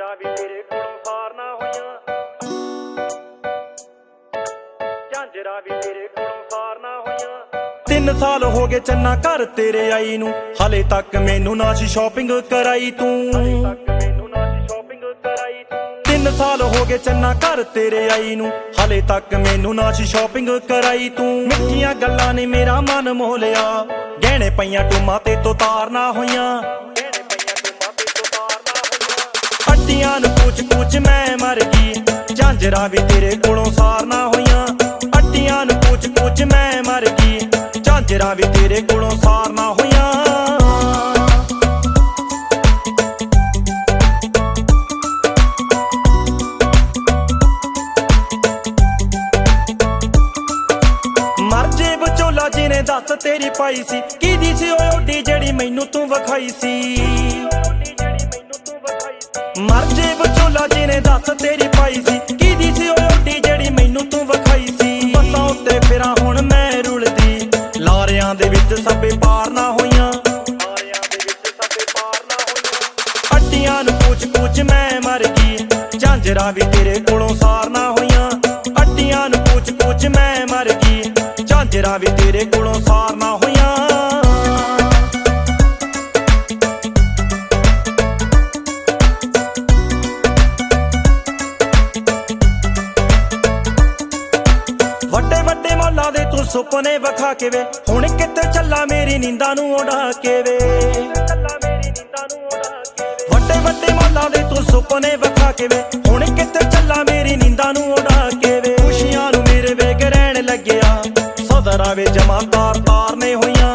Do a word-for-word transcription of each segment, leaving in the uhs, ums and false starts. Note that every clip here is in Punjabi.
ਝਾਂਜਰਾਂ ਵੀ ਤੇਰੇ ਕੋਲੋਂ ਪਾਰ ਨਾ ਹੋਈਆਂ, ਝਾਂਜਰਾਂ ਵੀ ਤੇਰੇ ਕੋਲੋਂ ਪਾਰ ਨਾ ਹੋਈਆਂ। ਤਿੰਨ ਸਾਲ ਹੋ ਗਏ ਚੰਨਾ ਘਰ ਤੇਰੇ ਆਈ ਨੂੰ, ਹਲੇ ਤੱਕ ਮੈਨੂੰ ਨਾ ਸੀ ਸ਼ਾਪਿੰਗ ਕਰਾਈ ਤੂੰ। ਮੈਨੂੰ ਨਾ ਸੀ ਸ਼ਾਪਿੰਗ ਕਰਾਈ ਤੂੰ। ਤਿੰਨ ਸਾਲ ਹੋ ਗਏ ਚੰਨਾ ਘਰ ਤੇਰੇ ਆਈ ਨੂੰ, ਹਲੇ ਤੱਕ ਮੈਨੂੰ ਨਾ ਸੀ ਸ਼ਾਪਿੰਗ ਕਰਾਈ ਤੂੰ। ਮਿੱਠੀਆਂ ਗੱਲਾਂ ਨੇ ਮੇਰਾ ਮਨ ਮੋਹ ਲਿਆ, ਗਹਿਣੇ ਪਈਆਂ ਟੂਮਾਂ ਤੇ ਤੋਂ ਤਾਰ ਨਾ ਹੋਈਆਂ। ਅੱਡੀਆਂ ਨੂੰ ਕੂਚ ਕੂਚ ਮੈਂ ਮਰ ਗਈ, ਝਾਂਜਰਾਂ ਵੀ ਤੇਰੇ ਕੋਲੋਂ ਸਾਰ ਨਾ ਹੋਈਆਂ। ਅੱਡੀਆਂ ਨੂੰ ਕੂਚ ਕੂਚ ਮੈਂ ਮਰ ਗਈ, ਝਾਂਜਰਾਂ ਵੀ ਤੇਰੇ ਕੋਲੋਂ ਸਾਰ ਨਾ ਹੋਈਆਂ। ਮਰ ਜੇ ਵਿਚੋਲਾ ਜਿਹਨੇ ਦੱਸ ਤੇਰੀ ਪਾਈ ਸੀ, ਕਿਹਦੀ ਸੀ ਓਏ ਓਡੀ ਜਿਹੜੀ ਮੈਨੂੰ ਤੂੰ ਵਿਖਾਈ ਸੀ। ਮਰ ਜੇ ਵਿਚੋਲਾ ਜਿਹਨੇ ਦੱਸ ਤੇਰੀ ਪਾਈ ਸੀ, ਕਿਹਦੀ ਸੀ ਓਏ ਓਡੀ ਜਿਹੜੀ ਮੈਨੂੰ ਤੂੰ ਵਿਖਾਈ ਸੀ। ਬੱਸਾਂ ਉੱਤੇ ਫਿਰਾਂ ਹੁਣ ਮੈਂ ਰੁਲਦੀ, ਲਾਰਿਆਂ ਦੇ ਵਿੱਚ ਸਭੇ ਪਾਰ ਨਾ ਹੋਈਆਂ। ਅੱਡੀਆਂ ਨੂੰ ਕੂਚ ਕੂਚ ਮੈਂ ਮਰ ਗਈ, ਝਾਂਜਰਾਂ ਵੀ ਤੇਰੇ ਕੋਲੋਂ ਸਾਰ ਨਾ ਹੋਈਆਂ। ਅੱਡੀਆਂ ਨੂੰ ਕੂਚ ਕੂਚ ਮੈਂ ਮਰ ਗਈ, ਝਾਂਜਰਾਂ ਵੀ ਤੇਰੇ ਕੋਲੋਂ ਸਾਰ ਨਾ ਹੋਈਆਂ। ਵੱਡੇ ਵੱਡੇ ਮੌਲਾਂ ਦੇ ਤੂੰ ਸੁਪਨੇ ਵਿਖਾ ਕੇ ਵੇ, ਹੁਣ ਕਿੱਥੇ ਚੱਲਾ ਮੇਰੀ ਨੀਂਦਾਂ ਨੂੰ ਉਡਾ ਕੇ ਵੇ। ਵੱਡੇ ਵੱਡੇ ਮੌਲਾਂ ਦੇ ਤੂੰ ਸੁਪਨੇ ਵਿਖਾ ਕੇ ਵੇ, ਹੁਣ ਕਿੱਥੇ ਚੱਲਾ ਮੇਰੀ ਨੀਂਦਾਂ ਨੂੰ ਉਡਾ ਕੇ ਵੇ। ਖੁਸ਼ੀਆਂ ਨੂੰ ਮੇਰੇ ਵੇਗ ਰਹਿਣ ਲੱਗਿਆ, ਸਦਰਾਂ ਵੇ ਜਮਾ ਤਾਰ ਤਾਰ ਨੇ ਹੋਈਆਂ।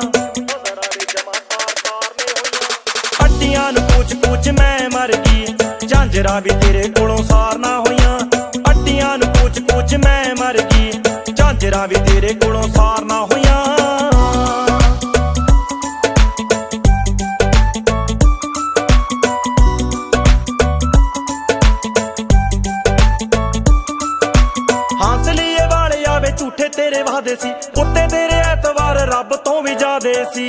ਅੱਡੀਆਂ ਨੂੰ ਕੂਚ ਕੂਚ ਮੈਂ ਮਰ ਗਈ, ਝਾਂਜਰਾਂ ਵੀ ਤੇਰੇ ਕੋਲੋਂ ਸਾਰ ਨਾ ਹੋਈਆਂ। ਅੱਡੀਆਂ ਨੂੰ ਕੂਚ ਕੂਚ ਮੈਂ ਮਰ ਗਈ, ਝਾਂਜਰਾਂ ਵੀ ਤੇਰੇ ਕੋਲੋਂ ਸਾਰ ਨਾ ਹੋਈਆਂ। ਹੌਸਲੀਏ ਵਾਲਿਆ ਵੇ ਝੂਠੇ ਤੇਰੇ ਵਾਦੇ ਸੀ, ਉੱਤੇ ਤੇਰੇ ਐਤਵਾਰ ਰੱਬ ਤੋਂ ਵੀ ਜ਼ਿਆਦੇ ਸੀ।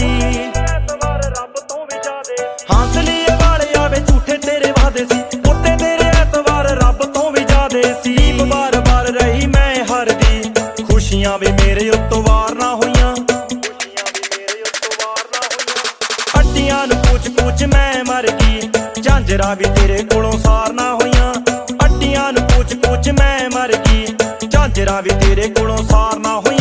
ਹੌਸਲੀਏ ਵਾਲਿਆ ਵੇ ਝੂਠੇ ਤੇਰੇ ਵਾਦੇ ਸੀ, ਉੱਤੇ ਤੇਰੇ ਐਤਵਾਰ ਰੱਬ ਤੋਂ ਵੀ ਜ਼ਿਆਦੇ ਸੀ। ਬਾਰ ਬਾਰ ਰਹੀ ਮੈਂ ਹਰਦੀ, ਖੁਸ਼ੀਆਂ ਵੀ ਮੇਰੇ ਉੱਤੋਂ ਵਾਰ ਨਾ ਹੋਈਆਂ। ਅੱਡੀਆਂ ਨੂੰ ਕੂਚ ਕੂਚ ਮੈਂ ਮਰ ਗਈ, ਝਾਂਜਰਾਂ ਵੀ ਤੇਰੇ ਕੋਲੋਂ ਸਾਰ ਨਾ ਹੋਈਆਂ। ਅੱਡੀਆਂ ਨੂੰ ਕੂਚ ਕੂਚ ਮੈਂ ਮਰ ਗਈ, ਝਾਂਜਰਾਂ ਵੀ ਤੇਰੇ ਕੋਲੋਂ ਸਾਰ ਨਾ ਹੋਈਆਂ।